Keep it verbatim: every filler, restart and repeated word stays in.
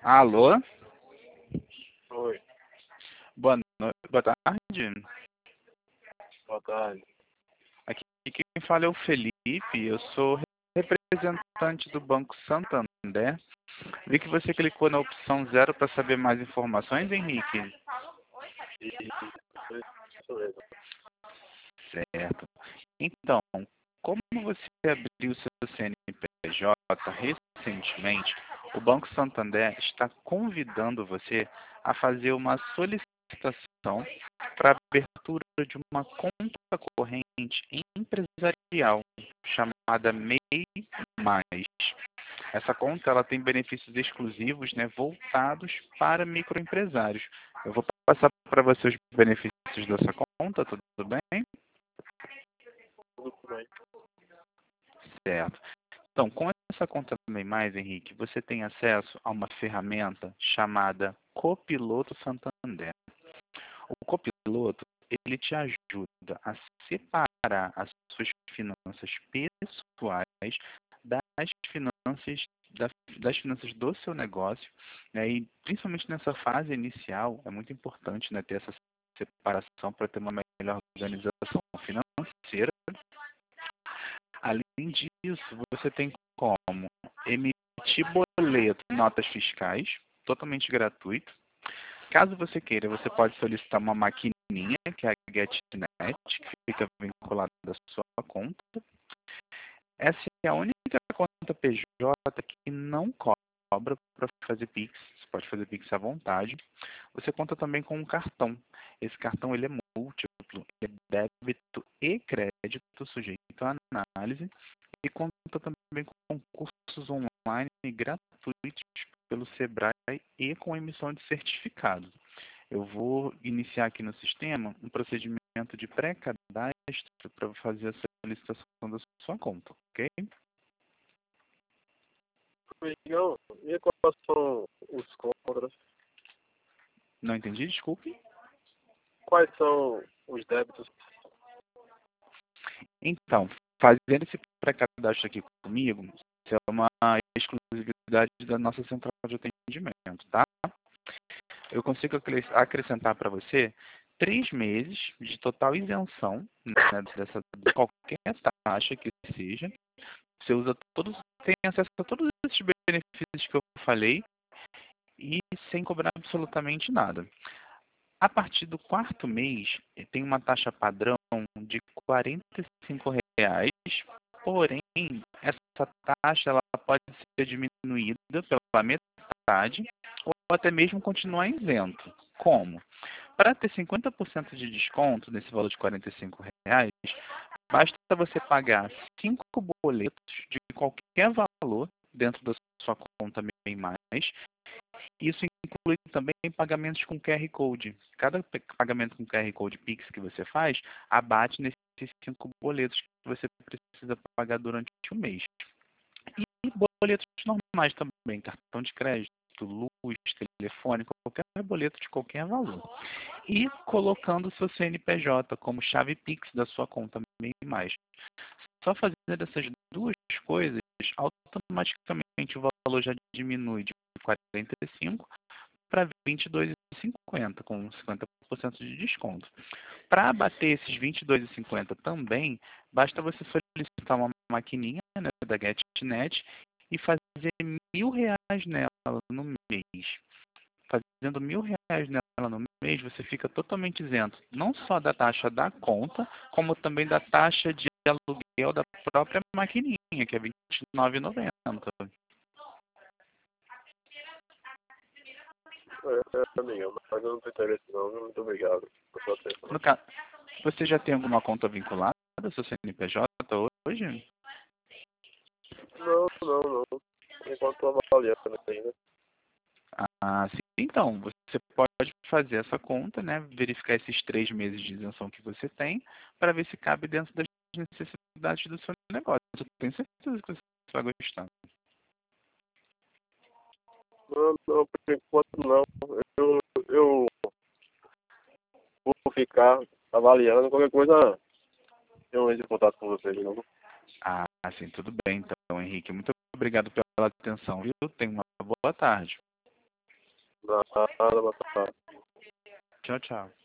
Alô? Oi, Boa noite, boa tarde. boa tarde. Aqui quem fala é o Felipe, eu sou representante do Banco Santander. Vi que você clicou na opção zero para saber mais informações, Henrique. E isso mesmo. Certo. Então, como você abriu seu C N P J recentemente, o Banco Santander está convidando você a fazer uma solicitação para a abertura de uma conta corrente empresarial chamada MEI Mais. Essa conta ela tem benefícios exclusivos, né, voltados para microempresários. Eu vou passar para você os benefícios dessa conta, tudo bem? Tudo bem. Certo. Então, com essa conta MEI Mais, Henrique, você tem acesso a uma ferramenta chamada Copiloto Santander. O copiloto, ele te ajuda a separar as suas finanças pessoais das finanças, das, das finanças do seu negócio, né? E principalmente nessa fase inicial, é muito importante, né, ter essa separação para ter uma melhor organização financeira. Além disso, você tem como emitir boleto, notas fiscais, totalmente gratuito. Caso você queira, você pode solicitar uma maquininha, que é a GetNet, que fica vinculada à sua conta. Essa é a única conta P J que não cobra para fazer Pix. Você pode fazer Pix à vontade. Você conta também com um cartão. Esse cartão ele é múltiplo, é débito e crédito sujeito à análise e conta também com cursos online gratuitos pelo Sebrae e com emissão de certificado. Eu vou iniciar aqui no sistema um procedimento de pré-cadastro para fazer a solicitação da sua conta, ok? Amigão, e quais são os contras? Não entendi, desculpe. Quais são os débitos? Então, fazendo esse pré-cadastro aqui comigo, isso é uma exclusividade da nossa central de atendimento, tá? Eu consigo acrescentar para você três meses de total isenção, né, dessa, de qualquer taxa que seja. Você usa todos, tem acesso a todos esses benefícios que eu falei e sem cobrar absolutamente nada. A partir do quarto mês, tem uma taxa padrão de quarenta e cinco reais, porém, essa taxa ela pode ser diminuída pela metade ou até mesmo continuar isento. Como? Para ter cinquenta por cento de desconto nesse valor de quarenta e cinco reais, basta você pagar cinco boletos de qualquer valor dentro da sua conta MEI Mais. Isso inclui também pagamentos com Q R Code. Cada pagamento com Q R Code Pix que você faz, abate nesses cinco boletos que você precisa pagar durante o mês. E boletos normais também, cartão de crédito, luz, telefone, qualquer boleto de qualquer valor. E colocando o seu C N P J como chave Pix da sua conta MEI Mais. Só fazendo essas duas coisas, automaticamente o valor já diminui de quarenta e cinco para vinte e dois reais e cinquenta, com cinquenta por cento de desconto. Para abater esses vinte e dois reais e cinquenta também, basta você solicitar uma maquininha, né, da GetNet e fazer mil reais nela no mês. Fazendo mil reais nela no mês, você fica totalmente isento, não só da taxa da conta, como também da taxa de aluguel da própria maquininha, que é vinte e nove reais e noventa centavos. É, é, amigão, mas eu não tenho interesse não, viu? Muito obrigado por sua atenção. No caso, você já tem alguma conta vinculada ao seu C N P J hoje? Não, não, não. Enquanto estou avaliando ainda. Ah, sim. Então, você pode fazer essa conta, né? Verificar esses três meses de isenção que você tem, para ver se cabe dentro das necessidades do seu negócio. Eu tenho certeza que você vai gostar. Não, não, por enquanto não. Eu, eu vou ficar avaliando qualquer coisa. Eu entro em contato com você de novo. Ah, sim, tudo bem. Então, Henrique, muito obrigado pela atenção, viu? Tenha uma boa tarde. Nada, boa tarde. Tchau, tchau.